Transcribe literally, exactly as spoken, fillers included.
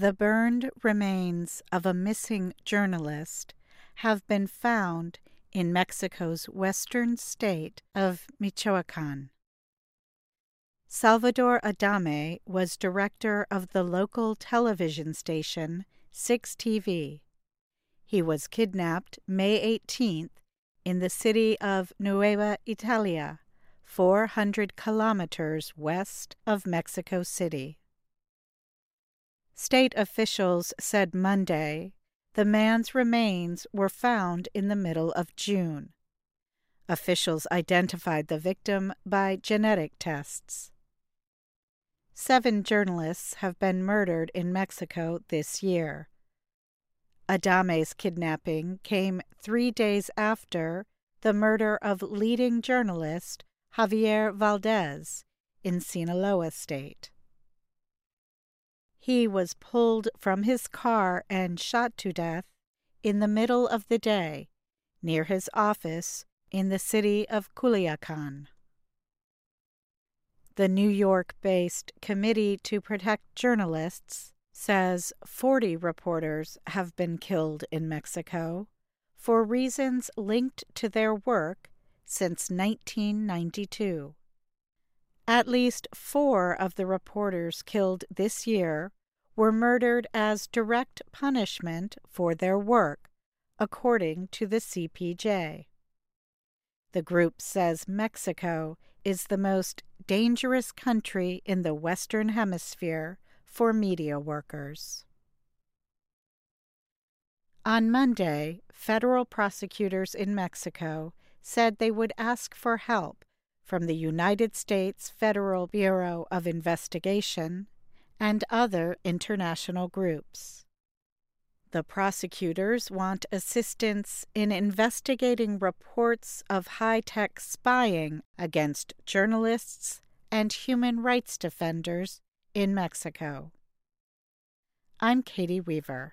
The burned remains of a missing journalist have been found in Mexico's western state of Michoacán. Salvador Adame was director of the local television station six T V. He was kidnapped May eighteenth in the city of Nueva Italia, four hundred kilometers west of Mexico City. State officials said Monday the man's remains were found in the middle of June. Officials identified the victim by genetic tests. Seven journalists have been murdered in Mexico this year. Adame's kidnapping came three days after the murder of leading journalist Javier Valdez in Sinaloa State. He was pulled from his car and shot to death in the middle of the day near his office in the city of Culiacán. The New York-based Committee to Protect Journalists says forty reporters have been killed in Mexico for reasons linked to their work since nineteen ninety-two. At least four of the reporters killed this year were murdered as direct punishment for their work, according to the C P J. The group says Mexico is the most dangerous country in the Western Hemisphere for media workers. On Monday, federal prosecutors in Mexico said they would ask for help from the United States Federal Bureau of Investigation and other international groups. The prosecutors want assistance in investigating reports of high-tech spying against journalists and human rights defenders in Mexico. I'm Katie Weaver.